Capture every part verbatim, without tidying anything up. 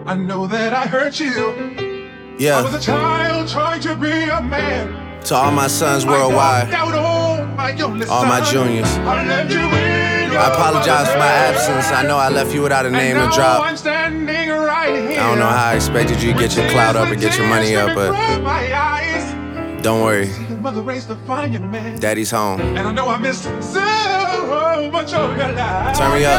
I know that I hurt you. Yeah. I was a child trying to be a man. To all my sons worldwide, all my, all my juniors, I, I apologize for my absence. I know I left you without a name to drop. I'm standing right here. I don't know how I expected you to get your clout up and get your money up, but don't worry, Daddy's home. And I know I missed so much of your life. Turn me up.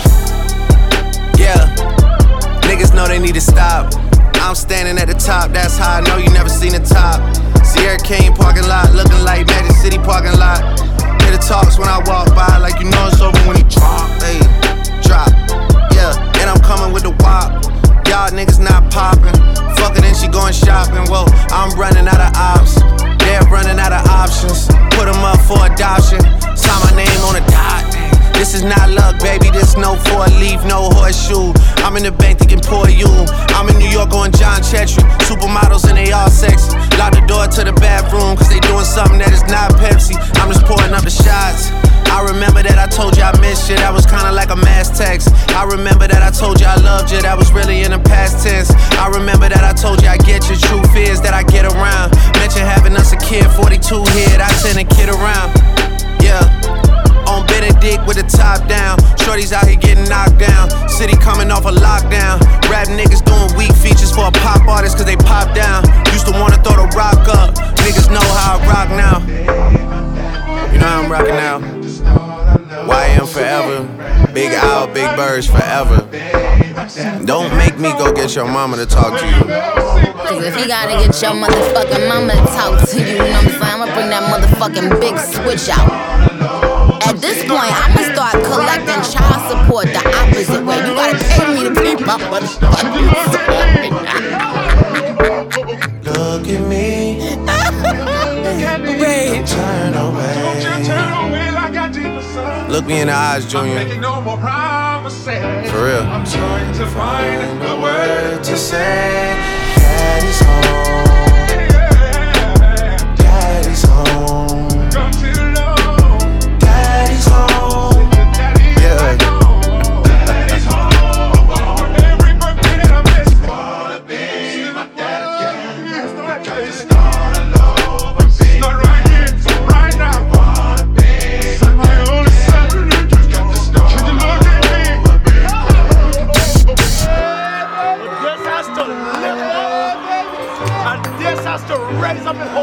Yeah, niggas know they need to stop. I'm standing at the top, that's how I know you never seen the top. Sierra Kane parking lot, looking like Magic City parking lot. Hear the talks when I walk by, like you know it's over when he drop. Hey, drop, yeah, and I'm coming with the wop. Y'all niggas not popping. Fuck it and she going shopping. Whoa, I'm running out of ops. They're running out of options. Put them up for adoption. Sign my name on the dot. This is not luck, baby, this no four leaf, no horseshoe. I'm in the bank thinking poor you. I'm in New York on John Chetry. Supermodels and they all sexy. Lock the door to the bathroom, cause they doing something that is not Pepsi. I'm just pouring up the shots. I remember that I told you I missed you, that was kinda like a mass text. I remember that I told you I loved you, that was really in the past tense. I remember that I told you I get you, truth is that I get around. Mention having us a kid, forty-two here, I tend to kid around. Yeah. On Benedict with the top down. Shorties out here getting knocked down. City coming off a lockdown. Rap niggas doing weak features for a pop artist cause they pop down. Used to wanna throw the rock up. Niggas know how I rock now. You know how I'm rocking now. Y M forever. Big Al, Big Birds forever. Don't make me go get your mama to talk to you. Cause if you gotta get your motherfucking mama to talk to you, you know what I'm saying? I'ma bring that motherfucking big switch out. At this point, I'ma start collecting child support the opposite way. You gotta pay me to be my motherfucking son. Look at me. Wait. Turn away. Look me in the eyes, Junior. For real. I'm trying to find a word to say. Daddy's home. Daddy's home. Daddy's home. Yeah. Daddy's home. Every birthday that I miss. Wanna be my daddy. Got to start all over. Start right here, right now. Wanna be my only son. Got to start all over. Yes, I stood. And yes, I stood. Raise up and hold.